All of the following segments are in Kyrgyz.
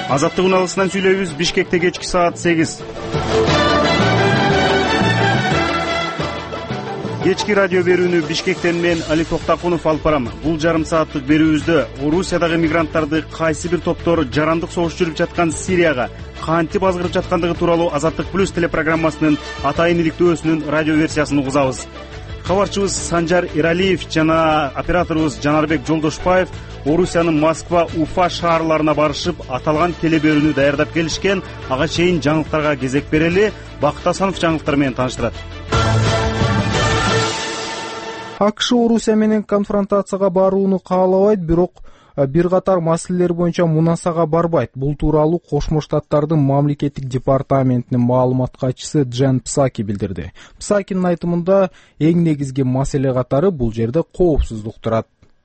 Азаттык уналысынан сүйлөйбүз. Бишкекте кечки саат 8. Кечки радио берүүнү Бишкектен мен Али Токтакунов алып барам. Бул жарым сааттык берүүбүздө Орусиядагы мигранттарды кайсы бир топтор жарандык согуш жүрүп жаткан Сирияга кантип азгырып жаткандыгы тууралуу Азаттык плюс телепрограммасынын атайын иликтөөсүнүн радио версиясын угузабыз. Кабарчыбыз Санжар Эралиев жана операторубуз Жанарбек Жолдошбаев Орусиянын Москва, Уфа шаарларына барышып, аталган телеберүүнү даярдап келишкен. Ага чейин жаңылыктарга кезек берели. Бакыт Асанов жаңылыктар менен тааныштырат. АКШ Орусия менен конфронтацияга барууну каалабайт, бирок бир катар маселелер боюнча мунасага барбайт. Бул тууралуу Кошмо Штаттардын мамлекеттик департаментинин маалымат катчысы Джен Псаки билдирди. Псакинин айтымында эң негизги маселе катары бул жерде коопсуздук турат.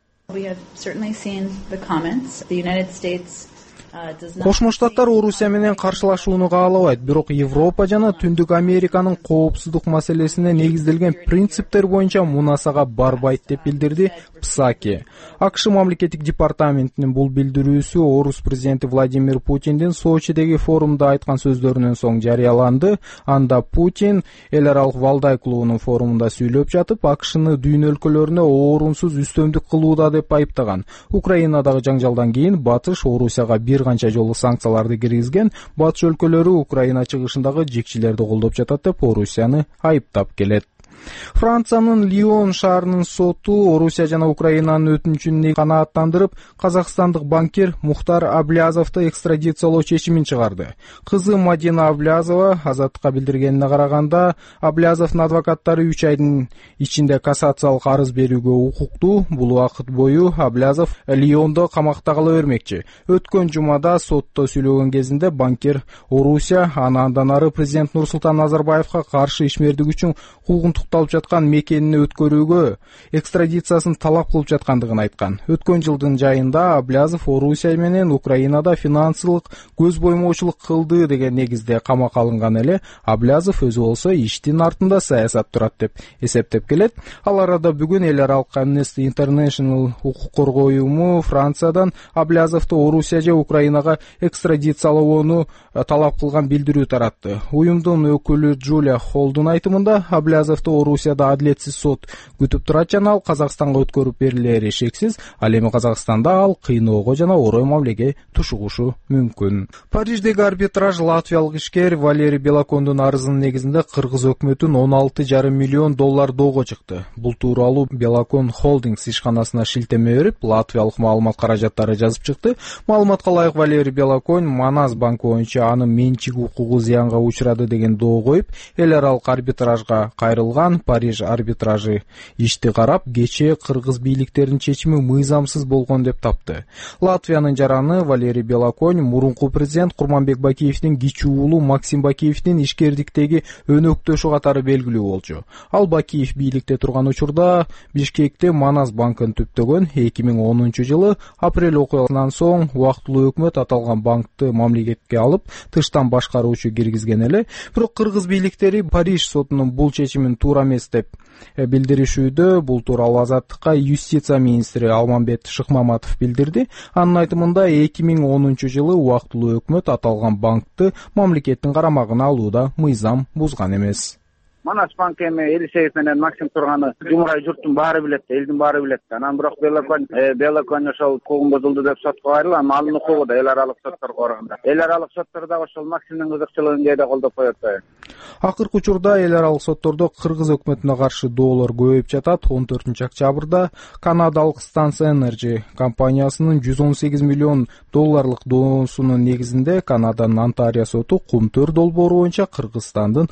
Кошмо Штаттар Орусия менен каршылашууну каалабайт, бирок Европа жана Түндүк Американын коопсуздук маселесине негизделген принциптер боюнча мунасага барбайт деп билдирди Псаки. АКШ мамлекеттик департаментинин бул билдирүүсү Орус президенти Владимир Путиндин Сочидеги форумда айткан сөздөрүнөн соң жарыяланды. Анда Путин эл аралык Валдай клубунун форумунда сүйлөп жатып, АКШны дүйнө өлкөлөрүнө орунсуз үстөмдүк кылууда деп айыптаган. Украинадагы жаңжалдан кийин Батыш Орусияга бир канча жолу санкцияларды киргизген. Батыш өлкөлөрү Украина чыгышындагы жекчилерди колдоп жатат деп Орусияны айыптап келет. Франциянын Лион шаарынын соту Орусия жана Украинанын өтүнүчүн канааттандырып, казакстандык банкир Мухтар Аблязовду экстрадициялоо чечимин чыгарды. Кызы Мадина Аблязова Азаттыкка билдиргенине караганда, Аблязовдун адвокаттары 3 айдын ичинде кассациялык арыз берүүгө укуктуу. Бул убакыт бою Аблязов Лиондо камакта кала бермекчи. Өткөн жумада сотто сүйлөгөн кезинде банкир Орусия андан ары президент Нурсултан Назарбаевга каршы ишмердик үчүн куугунтукталып жаткан мекенини өткөрүүгө экстрадициясын талап кылып жаткандыгын айткан. Өткөн жылдын жайында Аблязов Орусия менен Украинада финансылык көз боймоочулук кылды деген негизде камакка алынган эле. Аблязов өзү болсо иштин артында саясат турат деп эсептеп келет. Ал арада бүгүн эл аралык Amnesty International укук коргоо уюму Франциядан Аблязовду Орусия же Украинага экстрадициялоону талап кылган билдирүү таратты. Уюмдун өкүлү Джулия Холдун айтымында Аблязовду Орусияда адилетсиз сот күтүп турат жана ал Казакстанга өткөрүп берилери шексиз. Ал эми Казакстанда ал кыйноого жана орой мамилеге тушугушу мүмкүн. Париждеги арбитраж латвиялык ишкер Валерий Белокондун арызынын негизинде кыргыз өкмөтүн 16,5 миллион доллар доого чыкты. Бул тууралуу Белокон Холдингс ишканасына шилтеме берип, латвиялык маалымат каражаттары жазып чыкты. Маалыматка ылайык Валерий Белокон Манас банкы боюнча анын менчик укугу зыянга учурады деген доо коюп, эл аралык арбитражга кайрылган. Париж арбитражы ишти карап, кечээ кыргыз бийликтеринин чечими мыйзамсыз болгон деп тапты. Латвиянын жараны Валерий Белокон мурунку президент Курманбек Бакиевдин кичүү уулу Максим Бакиевдин ишкердиктеги өнөктөшү катары белгилүү болчу. Ал Бакиев бийликте турган учурда Бишкекте Манас банкын түптөгөн. 2010-жылы апрель окуясынан соң убактылуу өкмөт аталган банкты мамлекетке алып, тыштан башкаруучу киргизген эле. Бирок кыргыз бийликтери Париж сотунун бул чечимин туура эмес деп билдиришүүдө. Бул тууралуу Азаттыкка юстиция министри Алмамбет Шыкмаматов билдирди. Анын айтымында 2010-жылы убактылуу өкмөт аталган банкты мамлекеттин карамагына алууда мыйзам бузган эмес. Манас банк эми Элисеев менен Максим турганы жумурай журттун баары билет, элдин баары билет. Анан бирок Белокон ошол укугун бузулду деп сотко кайрылган. Анын укугу да эл аралык сотторго барганда. Эл аралык соттордо ошол Максимдин кызыкчылыгын кээде колдоп коет. Акыркы учурда эл аралык соттордо кыргыз өкмөтүнө каршы доолор көбөйүп жатат. 14-октябрда канадалык Stance Energy компаниясынын 118 миллион долларлык доосунун негизинде Канаданын Онтарио соту Кумтөр долбоору боюнча Кыргызстандын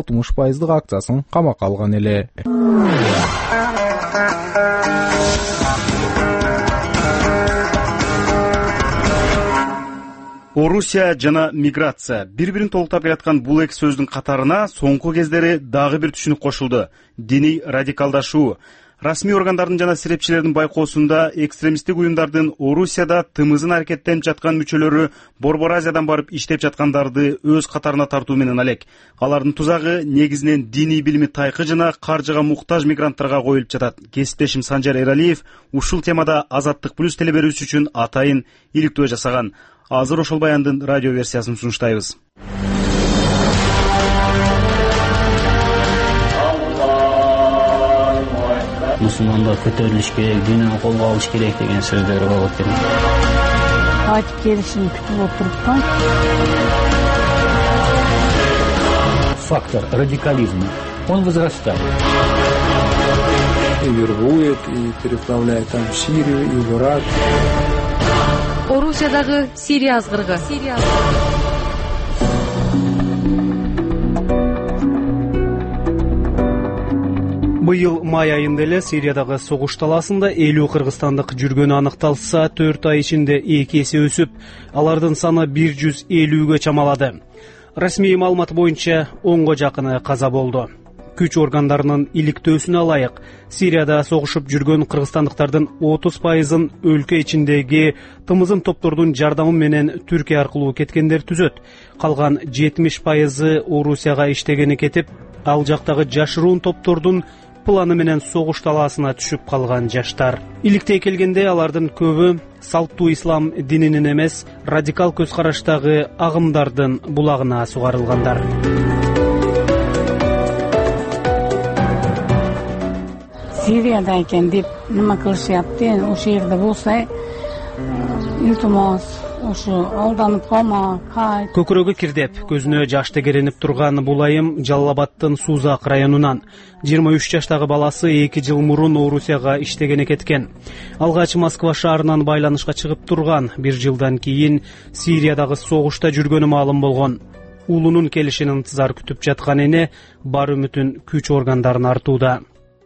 60% акциясын камакка алган эле. Орусия жана миграция бири-бирин толуктап келаткан бул эки сөздүн катарына соңку кездери дагы бир түшүнүк кошулду. Диний радикалдашуу. Расмий органдардын жана серепчилердин байкоосунда экстремисттик уюмдардын Орусияда тымызын аракеттенип жаткан мүчөлөрү Борбор Азиядан барып иштеп жаткандарды өз катарына тартуу менен алек. Алардын тузагы негизинен диний билими тайкы жана каржыга муктаж мигранттарга коюлуп жатат. Кесиптешим Санжар Эралиев ушул темада Азаттык плюс телеберүүсү үчүн атайын иликтөө жасаган. Азыр ошол баяндын радио версиясын сунуштайбыз. Мусулмандар көтөрүлүш керек, динин колго алыш керек деген сөздөр болот экен. Кайтып келишин күтүп отуруп Фактор радикализма, он возрастает. И вербует, и переправляет там в Сирию, и в Ирак. Орусиядагы Сирия азгыргы. Быйыл май айында эле Сириядагы согуш талаасында 50 кыргызстандык жүргөнү аныкталса, 4 ай ичинде 2 эсе өсүп, алардын саны 150ге чамалады. Расмий маалымат боюнча 10го жакыны каза болду. Күч органдарынын иликтөөсүнө ылайык, Сирияда согушуп жүргөн кыргызстандыктардын 30%-ын өлкө ичиндеги тымызым топтордун жардамы менен Түркия аркылуу кеткендер түзөт. Калган 70%-ы Орусияга иштегени кетип, ал жактагы жашыруун топтордун планы менен согуш талаасына түшүп калган жаштар. Иликтей келгенде алардын көбү салттуу ислам дининин эмес, радикал көз караштагы агымдардын булагына сугарылгандар. Сирияда экен деп нема кылышат экен, ошол жерде болсо илтимос ошо алданып калма, кайт. Көкүрөгү кирдеп, көзүнө жаш тегеренип турган бул айым Жалал-Абадтын Сузак районунан. 23 жаштагы баласы 2 жыл мурун Орусияга иштегени кеткен. Алгач Москва шаарынан байланышка чыгып турган, 1 жылдан кийин Сириядагы согушта жүргөнү маалым болгон. Уулунун келишин ынтызар күтүп жаткан эне бар үмүтүн күч органдарына артууда.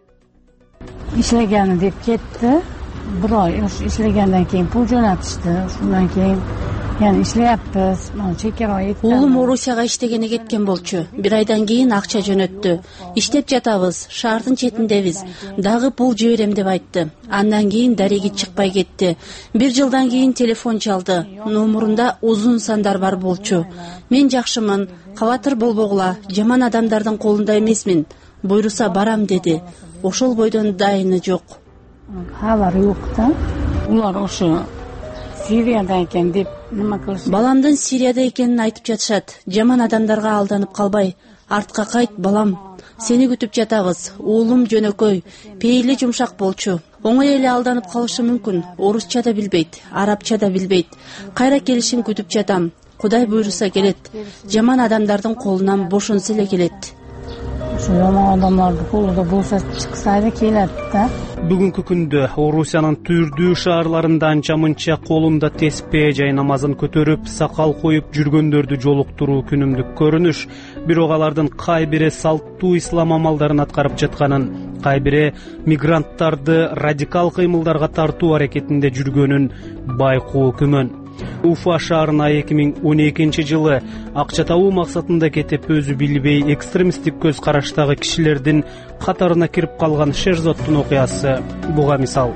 İşlegeni deyip gitti. Bir ay işlegenden keyin pul jo'natishdi. Shundan keyin yani ishlayapmiz. Chekar oy etdi. Уулум Орусияга иштегени кеткен болчу. Bir aydan keyin акча жөнөттү. Иштеп жатабыз, шаардын четиндебиз. Дагы пул жиберем деп айтты. Андан кийин дареги чыкпай кетти. 1 жылдан кийин телефон чалды. Номурунда узун сандар бар болчу. Мен жакшымын, кабатыр болбогула, жаман адамдардын колунда эмесмин. Буйруса барам деди. Ошол бойдон дайыны жок. Хабар жок да. Улар ошо Сирияда экен деп нема кылышат. Баламдын Сирияда экенин айтып жатышат. Жаман адамдарга алданып калбай, артка кайт балам. Сени күтүп жатабыз. Уулум жөнөкөй, пейили жумшак болчу. Оңой эле алданып калышы мүмкүн. Орусча да билбейт, арабча да билбейт. Кайра келишин күтүп жатам. Кудай буйруса келет. Жаман адамдардын колунан бошонсо эле келет. Жаман адамдардын колунда болсо чыкса да келет да. Бүгүнкү күндө Орусиянын түрдүү шаарларында анча-мынча колунда теспе жай намазын көтөрүп, сакал коюп жүргөндөрдү жолуктуруу күнүмдүк көрүнүш. Бирок алардын кай бири салттуу ислам амалдарын аткарып жатканын, кай бири мигранттарды радикал кыймылдарга тартуу аракетинде жүргөнүн байкоо күмөн. Уфа шаарына 2012 жылы акча табуу максатында кетип, өзү билбей экстремисттик көз караштагы кишилердин катарына кирип калган Шерзоттун окуясы буга мисал.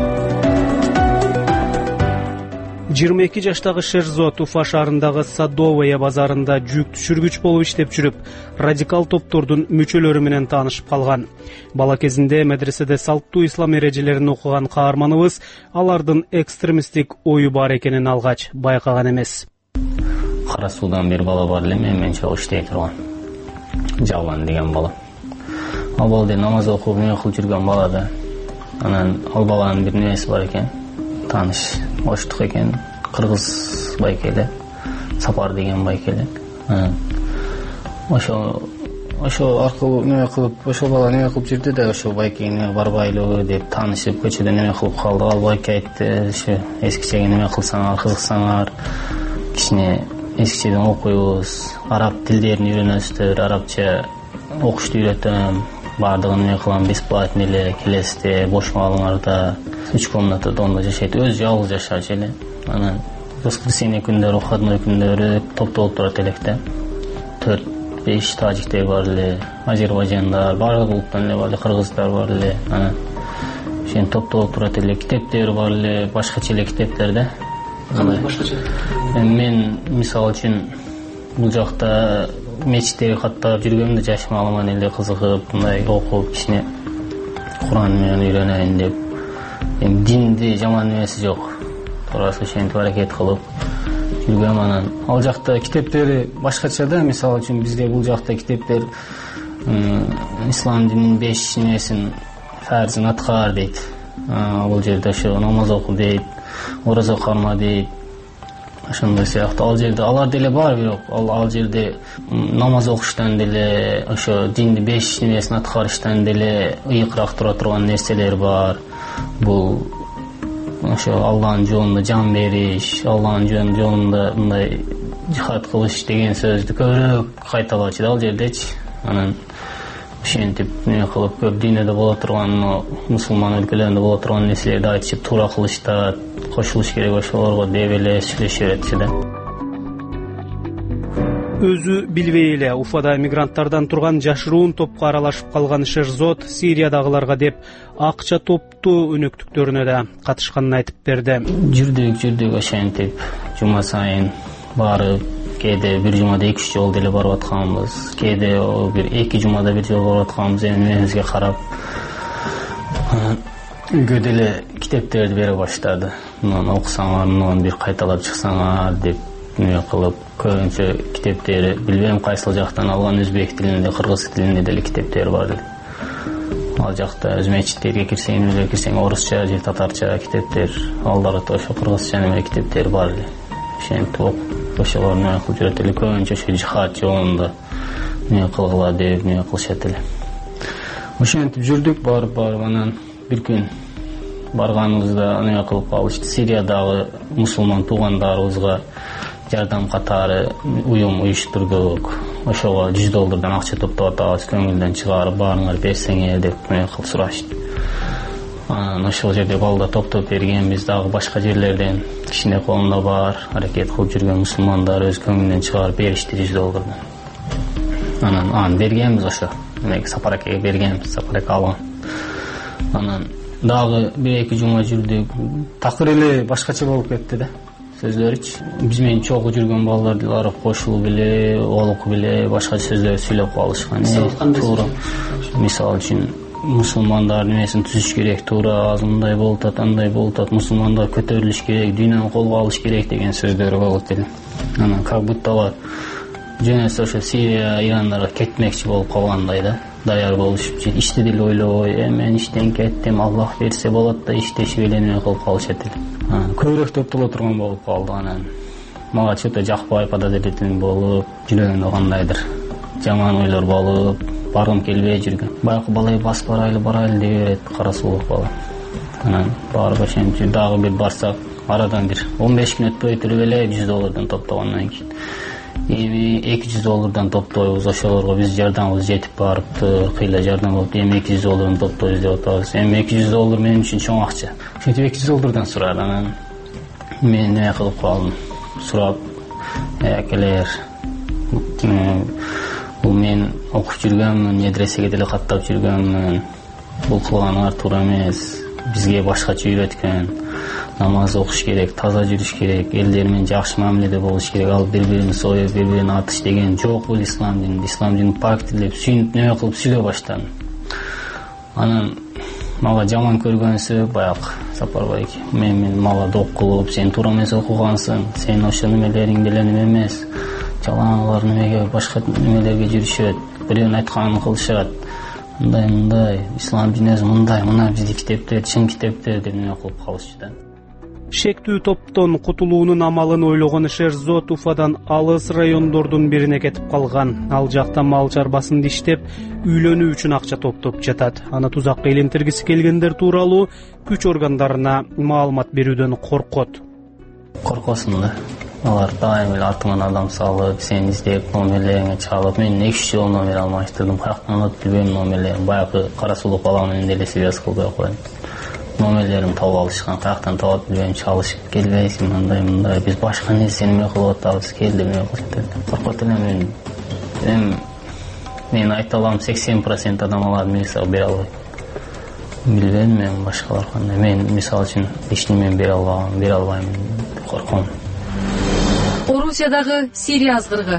22 жаштагы Шерзот Уфа шаарындагы Садовая базарында жүк түшүргүч болуп иштеп жүрүп, радикал топтордун мүчөлөрү менен таанышып калган. Бала кезинде медреседе салттуу ислам эрежелерин окуган каарманыбыз алардын экстремисттик ою бар экенин алгач байкаган эмес. Кара суудан бир бала бар эле, менен чогуу иштей турган. Жалган деген бала. Ал бала да намаз окуп эмне кылып жүргөн бала да. Анан ал баланын бир нерси бар экен. Таныш оштук экен, кыргыз байкеле, Сапар деген байкеле. Ошо аркылуу неме кылып, ошол бала неме кылып жүрдү да, ошо байкене барбайлы деп таанышып, көчөдө неме кылып калды. Ал байке айтты, ошо эскичеге неме кылсаңар, кызыксаңар, кичине эскичеден окуйбуз, араб тилдерин үйрөнөсүздөр, арабча окушту үйрөтөм. Бардыгын неме кылам, бесплатно эле, келесизде бош маалыңарда 3 комнатада онда жашайт, өзү жалгыз жашачу эле. Анан воскресенье күндөрү, выходной күндөрү топтолуп турат элек да. 4-5 тажиктер бар эле, азербайжандар, баардык улуттан эле бар эле, кыргыздар бар эле. Анан сен топтолуп турат эле, китептери бар эле, башкача эле китептер да. Кандай башкача? Мен мисалы үчүн бул жакта мечиттерге каттап жүргөмдө жашыма аламан эле кызыгып, мындай окуп кичине Куран менен үйрөнөйүн деп. Эми динди жаман эмеси жок. Туурасы ошентип аракет кылып жүргөм. Анан ал жакта китептери башкача да. Мисалы үчүн бизде бул жакта китептер ислам дининин 5 немесин, фарзын аткар дейт. Бул жерде ошо намаз оку дейт, ораза карма дейт. Ошондой сыяктуу ал жерде алар деле бар, бирок ал жерде намаз окуштан деле, ошо динди 5 немесин аткарыштан деле ыйыкыраак тура турган нерселер бар. Бул ошо Аллахтын жолунда жан бериш, Аллахтын жолунда мындай жихад кылыш деген сөздү көбүрөөк кайталачу да ал жердечи. Анан ошентип эмне кылып көп дүйнөдө боло турган, мусулман өлкөлөрүндө боло турган нерселерди айтышып туура кылыштат, кошулуш керек ошолорго деп эле сүйлөшүп беретчи да. Өзү билбей эле Уфада мигранттардан турган жашыруун топко аралашып калган Шерзод Сириядагыларга деп акча топтуу өнөктүктөрүнө да катышканын айтып берди. Жүрдүк ошентип жума сайын барып, кээде бир жумада 2-3 жолу деле барып атканбыз, кээде бир 2 жумада бир жолу барып атканбыз. Эми менибизге карап үйгө деле китептерди бере баштады. Муну окусаңар, муну бир кайталап чыксаңар деп эмне кылып, көбүнчө китептери билбейм кайсыл жактан алган, өзбек тилинде, кыргыз тилинде деле китептер бар эле. Ал жакта өз мечиттерге кирсең, эмнелерге кирсең, орусча же татарча китептер, алдарда ошо кыргызча неме китептер бар эле. Ошентип окуп, ошолорду эмне кылып жүрөт эле, көбүнчө ошо жихад жолунда эмне кылгыла деп эмне кылышат эле. Ошентип жүрдүк, барып анан бир күн барганыбызда эмне кылып калышты. Сириядагы мусулман туугандарыбызга жардам катары уюм уюштурдук. Ошого $100 акча топтоп атабыз, көңүлдөн чыгарып баарыңар берсеңер деп эмне кылып сурашты. Анан ошол жерде балда топтоп бергенбиз. Дагы башка жерлерден кичине колунда бар, аракет кылып жүргөн мусулмандар өз көңүлүнөн чыгарып беришти $100. Анан бергенбиз, ошо эмеге Сапар акеге бергенбиз, Сапар аке алган. Анан дагы 1-2 жума жүрдүк. Такыр эле башкача болуп кетти да. Сөздөрүчү. Биз менен чогуу жүргөн балдар кошулуп эле, олук эле башкача сөздөр сүйлөп калышкан. Туура. Мисалы үчүн мусулмандар немесин түзүш керек, туура мындай болуп атат, андай болуп атат, мусулмандар көтөрүлүш керек, дүйнөнү колго алыш керек деген сөздөр болот эле. Анан как будто алар жөнөсө ошо Сирия, Ирандарга кетмекчи болуп калгандай да. Даяр болушуп, ишти деле ойлобой, мен иштен кеттим, Аллах берсе болот да, иштешип эле эмне кылып калышат эле. Көбүрөөк топтоло турган болуп калды. Анан мага чөтө жакпай, подозрительный болуп, жүрөгүмдө кандайдыр жаман ойлор болуп, баргым келбей жүргөн. Баягы балай басып барайлы деп берет, кара суулук бала. Анан барып ошентип дагы бир барсак, арадан бир 15 күн өтпөй туруп эле $100 топтогондон кийин эми $200 топтойбуз. Ошолорго биз жардамыбыз жетип барыптыр, кыйла жардам болуп, эми $200 топтойбуз деп атабыз. Эми $200 менин үчүн чоң акча. Ошентип $200 сурады. Анан мен эмне кылып калдым? Сурап, акелер, бул мен окуп жүргөнмүн, медресеге деле каттап жүргөнмүн. Бул кылганыңар туура эмес. Бизге башкача үйрөткөн. Намаз окуш керек, таза жүрүш керек, элдер менен жакшы мамиледе болуш керек, ал бири-бирин союп, бири-бирин атыш деген жок бул ислам дининде. Ислам динин пакты деп сүйүнүп неме кылып сүйлөй баштадым. Анан мага жаман көргөнсү баягы Сапарбай эке. Мен мага док кылып, сен туура эмес окугансың, сен ошо немелериң деле неме эмес. Жалаңалар немеге башка немелерге жүрүшөт, бирөөнүн айтканын кылышат. Мындай, ислам дини мындай, мына биздин китептер, чын китептер деп неме кылып калышчу да. Шектүү топтон кутулуунун амалын ойлогон Шерзод Уфадан алыс райондордун бирине кетип калган. Ал жакта мал чарбасында иштеп, үйлөнүү үчүн акча топтоп жатат. Аны тузакка илентиргиси келгендер тууралуу күч органдарына маалымат берүүдөн коркот. Коркосун да. Алар дайым эле артыңан адам салып, сени издеп, номерлериңе чалып, мен 2 жолу номер алмаштырдым. Каяктан алып билбейм номерлерин. Баягы кара сулук бала менен деле связь кылбай койдум. Номерлерин таап алышкан, каяктан таап билбейм, чалышып келбейсиң, мындай, биз башка нерсе неме кылып атабыз, кел деп неме кылышты. Коркот элем мен айта алам 80% адам алардын милицияга бере албайт. билбейм, мен башкалар кандай. Мен мисалы үчүн эчтеме бере албайм, корком. Орусиядагы Сирия азгырыгы.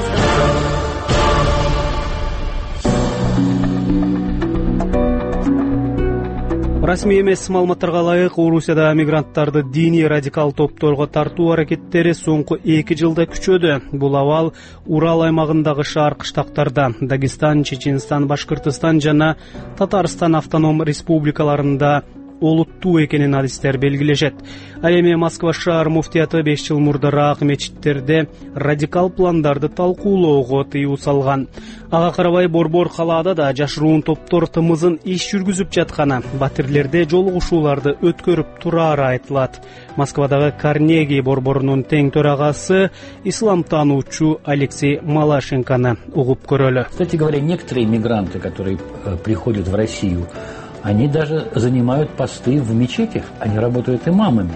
Расмий эмес маалыматтарга ылайык, Орусияда мигранттарды диний радикал топторго тартуу аракеттери соңку 2 жылда күчөдү. Бул абал Урал аймагындагы шаар кыштактарда, Дагестан, Чеченстан, Башкыртыстан жана Татарстан автоном республикаларында олуттуу экенин адистер белгилешет. Ал эми Москва шаар муфтияты 5 жыл мурдараак мечиттерде радикал пландарды талкуулоого тыюу салган. Ага карабай Борбор калаада да жашыруун топтор тымызын иш жүргүзүп жатканы, батирлерде жолугушууларды өткөрүп турары айтылат. Москвадагы Карнеги борборунун тең төрагасы исламтануучу Алексей Малашенконы угуп көрөлү. Кстати говоря, некоторые мигранты, которые приходят в Россию, они даже занимают посты в мечетях, они работают имамами.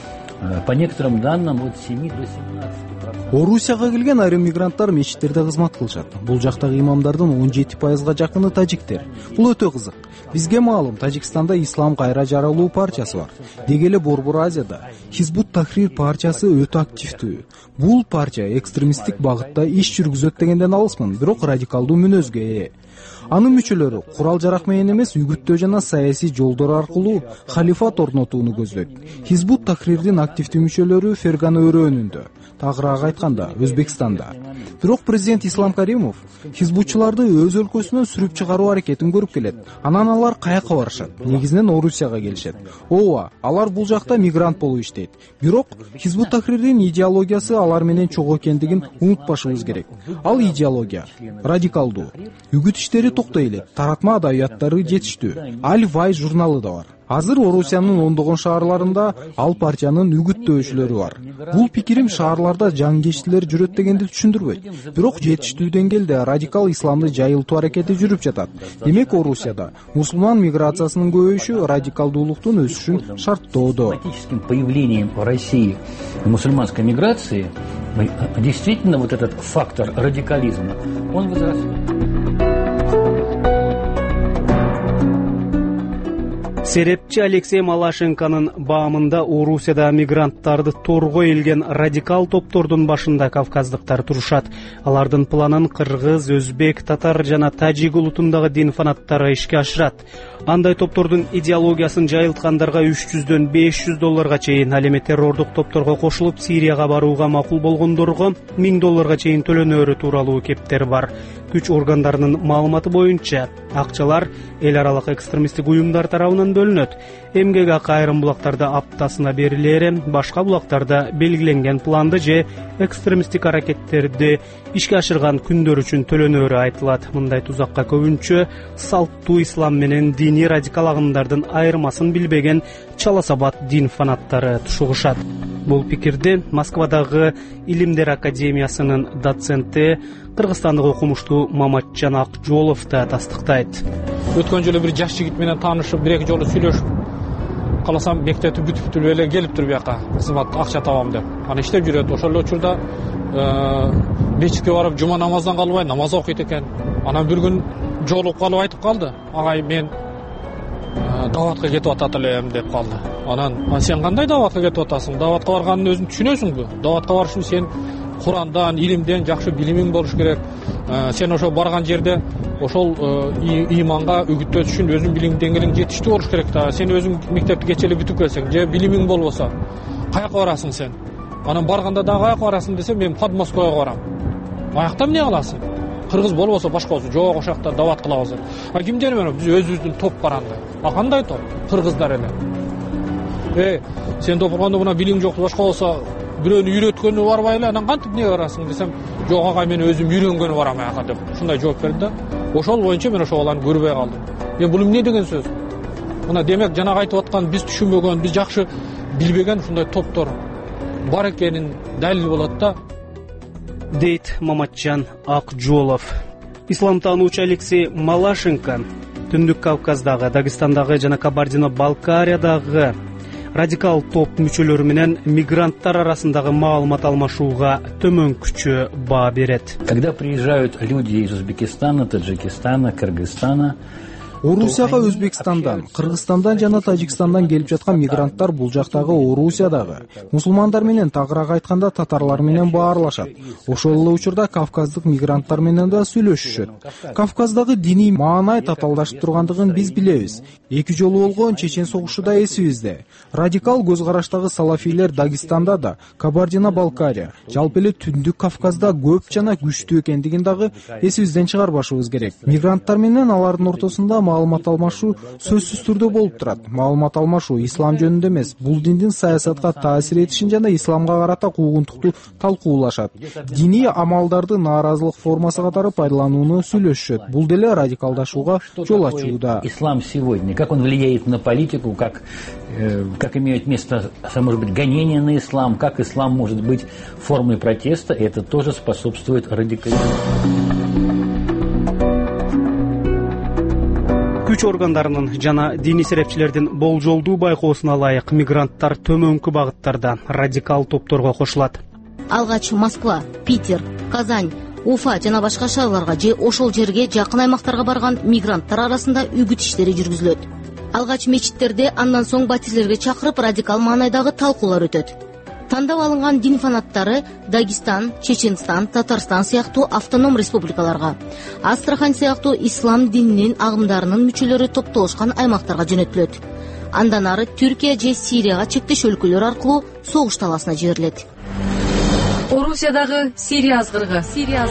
По некоторым данным, от 7 до 17%. Орусияга келген айрым мигранттар мечиттерде кызмат кылышат. Бул жактагы имамдардын 17%га жакыны тажиктер. Бул өтө кызык. Бизге маалым, Тажикстанда Ислам кайра жаралуу партиясы бар. Деги эле Борбор Азияда Хизбут Тахрир партиясы өтө активдүү. Бул партия экстремисттик багытта иш жүргүзөт дегенден алысмын, бирок радикалдуу мүнөзгө ээ. Анын мүчөлөрү курал жарак менен эмес, үгүттөө жана саясий жолдор аркылуу халифат орнотууну көздөйт. Хизбут Тахрирдин активдүү мүчөлөрү Ферган өрөөнүндө, тагыраак айтканда Өзбекстанда. Бирок президент Ислам Каримов хизбутчуларды өз өлкөсүнөн сүрүп чыгаруу аракетин көрүп келет. Анан алар каяка барышат? Негизинен Орусияга келишет. Ооба, алар бул жакта мигрант болуп иштейт. Бирок Хизбут Тахрирдин идеологиясы алар менен чогуу экендигин унутпашыбыз керек. Ал идеология радикалдуу. Үгүт иштери токтой элек, таратма адабияттары жетиштүү. Аль-Вай журналы да бар. Азыр Орусиянын ондогон шаарларында ал партиянын үгүттөөчүлөрү бар. Бул пикирим шаарларда жаңгештилер жүрөт дегенди түшүндүрбөйт. Бирок жетиштүү деңгээлде радикал исламды жайылтуу аракети жүрүп жатат. Демек Орусияда мусулман миграциясынын көбөйүшү радикалдуулуктун өсүшүн шарттоодо. Появлением в России мусульманской миграции действительно вот этот фактор радикализма, он возрастает. Серепчи Алексей Малашенконун баамында Орусияда мигранттарды торго илген радикал топтордун башында кавказдыктар турушат. Алардын планын кыргыз, өзбек, татар жана тажик улутундагы дин фанаттары ишке ашырат. Андай топтордун идеологиясын жайылткандарга $300-500 чейин, ал эми террордук топторго кошулуп Сирияга барууга макул болгондорго $1000 чейин төлөнөрү тууралуу кептер бар. Күч органдарынын маалыматы боюнча, акчалар эл аралык экстремисттик уюмдар тарабынан бөлүнөт. Эмгек акы айрым булактарда аптасына берилери, башка булактарда белгиленген планды же экстремисттик аракеттерди ишке ашырган күндөр үчүн төлөнөрү айтылат. Мындай тузакка көбүнчө салттуу ислам менен диний радикал агымдардын айырмасын билбеген чала сабат дин фанаттары тушугушат. Бул пикирди Москвадагы Илимдер академиясынын доценти, кыргызстандык окумуштуу Маматжан Акжолов да тастыктайт. Өткөн жылы бир жаш жигит менен таанышып, 1-2 жолу сүйлөшүп, каласам мектепти бүтүп эле келиптир бияка, кызмат акча табам деп. Аны иштеп жүрөт. Ошол учурда мечитке барып жума намаздан калбай намаз окуйт экен. Анан бир күн жолугуп калып айтып калды: "Агай, мен даватка кетип атат элем" деп калды. Анан сен кандай даватка кетип атасың? Даватка барганын өзүң түшүнөсүңбү? Даватка барыш үчүн сен Курандан, илимден жакшы билимиң болуш керек. Сен ошо барган жерде ошол иманга үгүттөш үчүн өзүң билим деңгээлиң жетиштүү болуш керек да. Сен өзүң мектепти кече эле бүтүп келсең, же билимиң болбосо, каяка барасың сен? Анан барганда да каяка барасың десем, мен Подмосковьга барам. Аякта эмне кыласың? Кыргыз болбосо башкасы жок, ошакта дават кылабыз. Кимдер менен? Биз өзүбүздүн топ баранды. Кандай топ? Кыргыздар эле. Сен топурганда мына билиң жок, башка болсо бирөөнү үйрөткөнү барбай эле, анан кантип эмне барасың десем, жок агай, мен өзүм үйрөнгөнү барам аяка деп ушундай жооп берди да. Ошол боюнча мен ошол баланы көрбөй калдым. Бул эмне деген сөз? Мына демек жанагы айтып аткан биз түшүнбөгөн, биз жакшы билбеген ушундай топтор бар экенин далил болот да, дейт Маматжан Акжолов. Исламтануучу Алексей Малашенко Түндүк Кавказдагы, Дагестандагы жана Кабардино-Балкариядагы радикал топ мүчөлөрү менен мигранттар арасындагы маалымат алмашууга төмөнкүчө баа берет. Когда приезжают люди из Узбекистана, Таджикистана, Кыргызстана, Орусияга Өзбекстандан, Кыргызстандан жана Тажикстандан келип жаткан мигранттар бул жактагы Орусиядагы мусулмандар менен, тагыраак айтканда татарлар менен баарлашат. Ошол эле учурда кавказдык мигранттар менен да сүйлөшүшөт. Кавказдагы диний маанай татаалдашып тургандыгын биз билебиз. 2 жолу болгон Чечен согушу да эсибизде. Радикал көз караштагы салафийлер Дагестанда да, Кабардино-Балкария, жалпы эле Түндүк Кавказда көп жана күчтүү экендигин дагы эсибизден чыгарбашыбыз керек. Мигранттар менен алардын ортосунда маалымат алмашуу сөзсүз түрдө болуп турат. Маалымат алмашуу ислам жөнүндө эмес, бул диндин саясатка таасир этишин жана исламга карата куугунтукту талкуулашат. Диний амалдарды нааразылык формасы катары пайдаланууну сүйлөшүшөт. Бул деле радикалдашууга жол ачууда. Ислам сегодня, как он влияет на политику, как имеют место, может быть, гонения на ислам, как ислам может быть формой протеста, это тоже способствует радикализации. Күч органдарынын жана диний серепчилердин болжолдуу байкоосуна ылайык мигранттар төмөнкү багыттарда радикал топторго кошулат. Алгач Москва, Питер, Казань, Уфа жана башка шаарларга же ошол жерге жакын аймактарга барган мигранттар арасында үгүт иштери жүргүзүлөт. Алгач мечиттерде, андан соң батирлерге чакырып радикал маанайдагы талкуулар өтөт. Тандап алынган дин фанаттары Дагестан, Чеченстан, Татарстан сыяктуу автоном республикаларга, Астрахань сыяктуу ислам дининин агымдарынын мүчөлөрү топтолушкан аймактарга жөнөтүлөт. Андан ары Түркия же Сирияга чектеш өлкөлөр аркылуу согуш таласына жиберилет. Орусиядагы Сирия азгырыгы.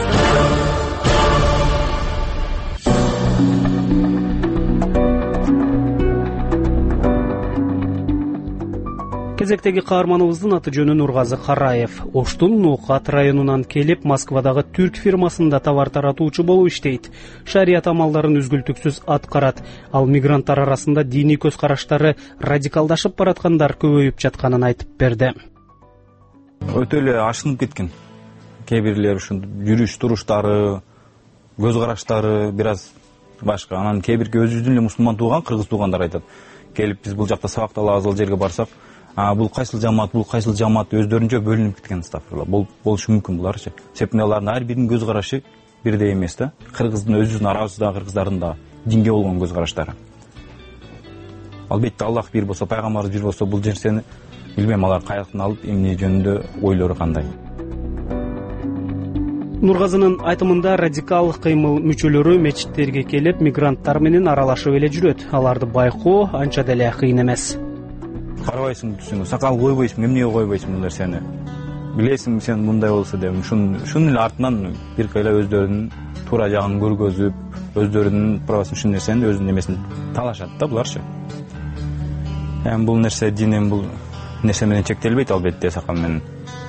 Кезектеги каарманыбыздын аты жөнү Нургазы Караев. Оштун Нукат районунан келип, Москвадагы түрк фирмасында товар таратуучу болуп иштейт. Шарият амалдарын үзгүлтүксүз аткарат. Ал мигранттар арасында диний көз караштары радикалдашып бараткандар көбөйүп жатканын айтып берди. Өтө эле ашынып кеткен. Кээ бирлер ушун жүрүш туруштары, көз караштары бир аз башка. Анан кээ бирки өзүбүздүн эле мусулман тууган, кыргыз туугандар айтат. Келип биз бул жакта сабак алабыз, ал жерге барсак, бул кайсыл жамаат өздөрүнчө бөлүнүп кеткен стафферлар. Болушу мүмкүн буларчы. Себеби алардын ар биринин көз карашы бирдей эмес да. Кыргыздын өзүбүздүн арабызда, кыргыздардын да динге болгон көз караштары. Албетте Аллах бир болсо, пайгамбарыбыз бир болсо, бул нерсени билбейм, алар каяктан алып эмне жөнүндө ойлору кандай. Нургазынын айтымында радикал кыймыл мүчөлөрү мечиттерге келип, мигранттар менен аралашып эле жүрөт. Аларды байкоо анча деле кыйын эмес. Карабайсың түсүңө, сакал койбойсуң, эмнеге койбойсуң бул нерсени? Билесиң сен мындай болсо деп, ушунун эле артынан бир кайла өздөрүнүн туура жагын көргөзүп, өздөрүнүн правасын, ушул нерсени өзүнүн эмесин талашат да буларчы. Бул нерсе динем бул нерсе менен чектелбейт, албетте сакал менен.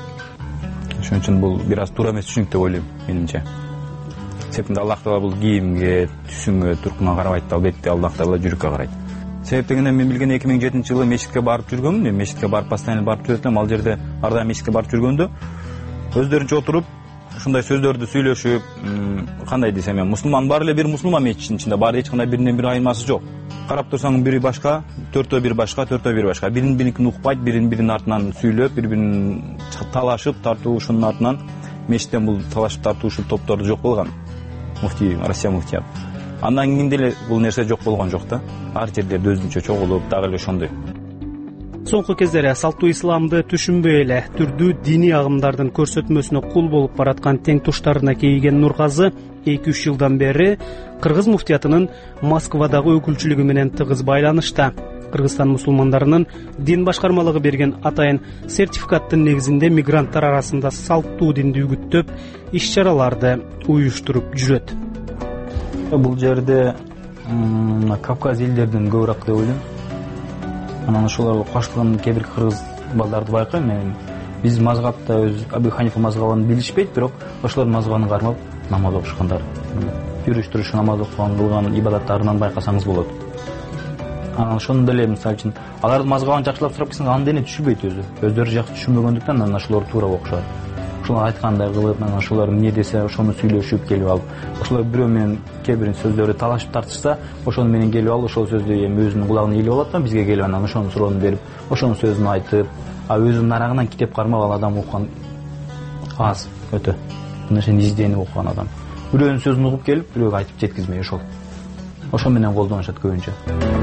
Ошон үчүн бул бир аз туура эмес түшүнүк деп ойлойм менимче. Себеби Аллах Таала бул кийимге, түсүңгө, туркуна карабайт, албетте Аллах Таала жүрөккө карайт. Себеп дегенде мен билген 2007-жылы мечитке барып жүргөмүн, мечитке барып постоянно барып жүрөт элем. Ал жерде ар дайым мечитке барып жүргөндө өздөрүнчө отуруп, ушундай сөздөрдү сүйлөшүп, кандай десем, мусулман бар эле бир мусулман мечиттин ичинде, бар эч кандай биринен бири айырмасы жок. Карап турсаң бири башка, төртөө бир башка, төртөө бир башка. Бирин-биринин укпайт, бирин-биринин артынан сүйлөп, бири-бирин талашып, тартуу, ушунун артынан мечиттен бул талашып тартуу ушул топторду жок болгон. Муфтий, Россия муфтият. Андан кийин деле бул нерсе жок болгон жок да. Ар жерлерде өзүнчө чогулуп, дагы эле ошондой. Соңку кездери салттуу исламды түшүнбөй эле түрдүү диний агымдардын көрсөтмөсүнө кул болуп бараткан тең туштарына кейиген Нургазы 2-3 жылдан бери Кыргыз муфтиятынын Москвадагы өкүлчүлүгү менен тыгыз байланышта. Кыргызстан мусулмандарынын дин башкармалыгы берген атайын сертификаттын негизинде мигранттар арасында салттуу динди үгүттөп, иш-чараларды уюштуруп жүрөт. Бул жерде Кавказ элдеринен көбүрөөк деп ойлойм. Анан ошолорго кошулган кээ бир кыргыз балдарды байкайм мен. Биз мазгапта өз Абу Ханифа мазгабын билишпейт, бирок ошолордун мазгабын кармап намаз окушкандар. Жүрүш туруш намаз окуган, кылган ибадаттарынан байкасаңыз болот. Анан ошондо деле мисалы үчүн алардын мазгабын жакшылап сурап келсең, аны дене түшүнбөйт өзү. Өздөрү жакшы түшүнбөгөндүктөн анан ошолор туура окушат. Ошолор айткандай кылып, анан ошолор эмне десе, ошону сүйлөшүп келип алып, ошолор бирөө менен кээ бирин сөздөрү талашып тартышса, ошону менен келип алып, ошол сөздү эми өзүнүн кулагына илип алат да, бизге келип анан ошонун суроону берип, ошонун сөзүн айтып, өзүнүн арагынан китеп кармап ал адам окуган аз өтө. Бул нерсени изденип окуган адам. Бирөөнүн сөзүн угуп келип, бирөөгө айтып жеткизмей ошол. ошо менен колдонушат көбүнчө.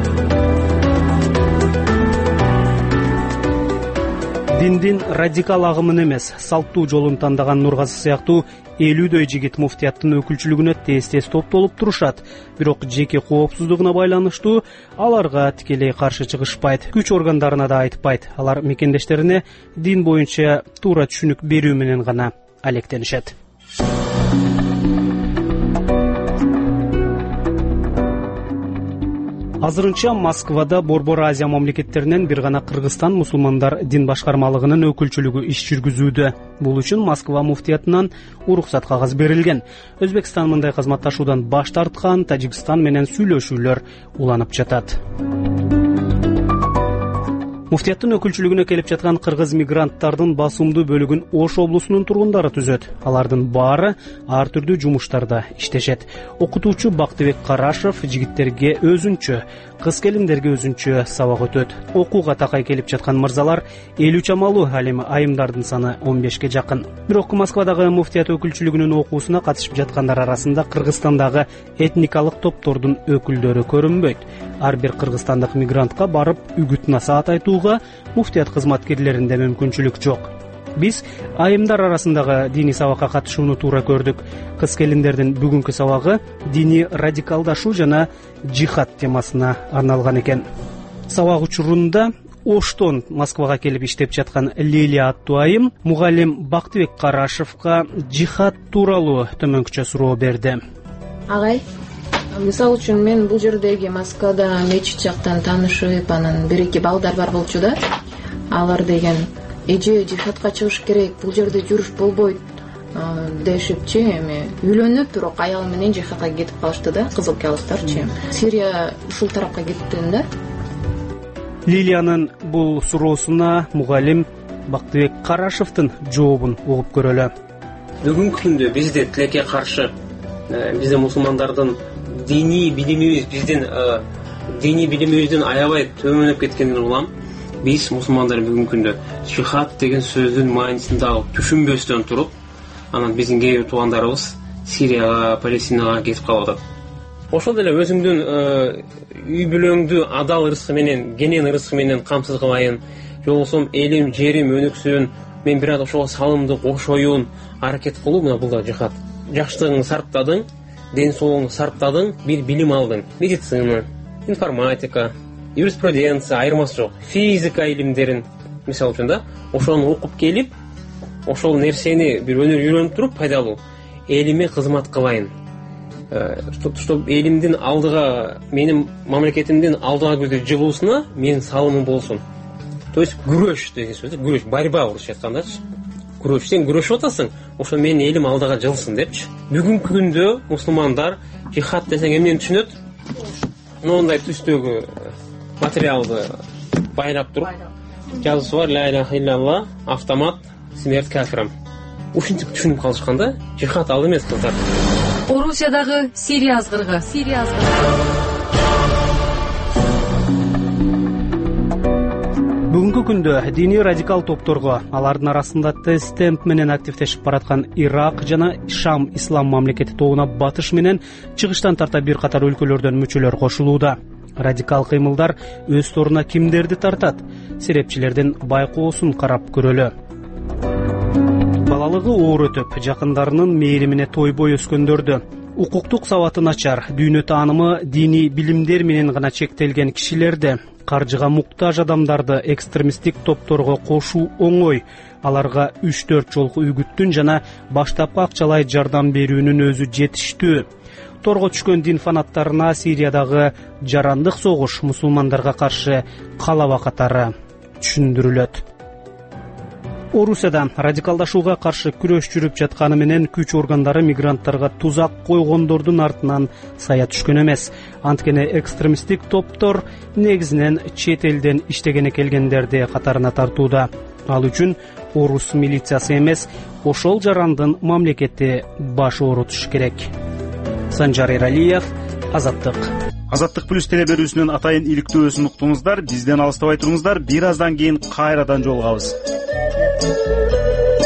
Диндин радикал агымын эмес, салттуу жолун тандаган Нургазы сыяктуу 50дөй жигит муфтияттын өкүлчүлүгүнө тез-тез топтолуп турушат. Бирок жеке коопсуздугуна байланыштуу аларга тикелей каршы чыгышпайт, күч органдарына да айтпайт. Алар мекендештерине дин боюнча туура түшүнүк берүү менен гана алектенишет. Азырынча Москвада Борбор Азия мамлекеттеринен бир гана Кыргызстан мусулмандар дин башкармалыгынын өкүлчүлүгү иш жүргүзүүдө. Бул үчүн Москва муфтиятынан уруксат кагаз берилген. Өзбекстан мындай кызматташуудан баш тарткан, Тажикстан менен сүйлөшүүлөр уланып жатат. Муфтияттын өкүлчүлүгүнө келип жаткан кыргыз мигранттардын басымдуу бөлүгүн Ош облусунун тургундары түзөт. Алардын баары ар түрдүү жумуштарда иштешет. Окутуучу Бактыбек Карашев жигиттерге өзүнчө, кыз келиндерге өзүнчө сабак өтөт. Окууга такай келип жаткан мырзалар 50 чамалуу, ал эми айымдардын саны 15ке жакын. Бирок Москвадагы муфтият өкүлчүлүгүнүн окуусуна катышып жаткандар арасында Кыргызстандагы этникалык топтордун өкүлдөрү көрүнбөйт. Ар бир кыргызстандык мигрантка барып үгүт насаат айтууга муфтият кызматкерлеринде мүмкүнчүлүк жок. Биз айымдар арасындагы диний сабакка катышууну туура көрдүк. Кыз келиндердин бүгүнкү сабагы диний радикалдашуу жана жихад темасына арналган экен. Сабак учурунда Оштон Москвага келип иштеп жаткан Лилия аттуу айым мугалим Бактыбек Карашевка жихад тууралуу төмөнкүчө суроо берди. Агай, мисалы үчүн мен бул жердеги Москвада мечит жактан таанышып, анан бир-эки балдар бар болчу да. Алар деген эже жихадка чыгыш керек, бул жерде жүрүш болбойт дешипчи, эми үйлөнүп, бирок аял менен жихадка кетип калышты да, кызыл калыстарчы. Сирия ушул тарапка кеткен да. Лилиянын бул суроосуна мугалим Бактыбек Карашевдин жообун угуп көрөлү. Бүгүнкү күндө бизде тилекке каршы бизде мусулмандардын диний билимибиздин аябай төмөнөп кеткенин улам. Биз мусулмандар бүгүнкү күндө жихад деген сөздүн маанисин дагы түшүнбөстөн туруп, анан биздин кээ бир туугандарыбыз Сирияга, Палестинага кетип калып атат. Ошол деле өзүңдүн үй бүлөңдү адал ырыскы менен, кенен ырыскы менен камсыз кылайын, же болбосо элим, жерим өнүксүн, мен бираз ошого салымды кошоюн, аракет кылуу, мына бул да жихад. Жакшылыгыңды сарптадың, ден соолугуңду сарптадың, бир билим алдың. Медицина, информатика, юриспруденция, айырмасы жок. Физика илимдерин, мисалы үчүн да, ошону окуп келип, ошол нерсени бир өнөр үйрөнүп туруп пайдалуу. Элиме кызмат кылайын. Чтоб элимдин алдыга, менин мамлекетимдин алдыга көздөй жылуусуна менин салымым болсун. То есть күрөш деген сөз, күрөш, борьба орусча айткандачы. Күрөш, сен күрөшүп атасың, ошо менин элим алдыга жылсын депчи. Бүгүнкү күндө мусулмандар жихад десең эмнени түшүнөт? Мындай түстөгү материалды байлап туруп, жазуусу бар ла иляха иллалла, автомат, смерть кафирам. Ушинтип түшүнүп калышканда, жихад ал эмес кыздар. Орусиядагы Сирия азгырыгы. Бүгүнкү күндө диний радикал топторго, алардын арасында Тестемп менен активдешип бараткан Ирак жана Шам ислам мамлекети тобуна батыш менен чыгыштан тарта бир катар өлкөлөрдөн мүчөлөр кошулууда. Радикал кыймылдар өз торуна кимдерди тартат? Серепчилердин байкоосун карап көрөлү. Балалыгы оор өтүп, жакындарынын мээримине тойбой өскөндөрдү, укуктук сабаты начар, дүйнө таанымы диний билимдер менен гана чектелген кишилерди, каржыга муктаж адамдарды экстремисттик топторго кошуу оңой. Аларга 3-4 жолку үгүттүн жана баштапкы акчалай жардам берүүнүн өзү жетиштүү. Торго түшкөн дин фанаттарына Сириядагы жарандык согуш мусулмандарга каршы калаба катары түшүндүрүлөт. Орусияда радикалдашууга каршы күрөш жүрүп жатканы менен күч органдары мигранттарга тузак койгондордун артынан сая түшкөн эмес. Анткени экстремисттик топтор негизинен чет элден иштегени келгендерди катарына тартууда. Ал үчүн орус милициясы эмес, ошол жарандын мамлекети баш оорутуш керек. Санжар Эралиев, Азаттык. Азаттык плюс телеберүүсүнүн атайын иликтөөсүн уктуңуздар. Бизден алыстабай туруңуздар. Бир аздан кийин кайрадан жолугабыз.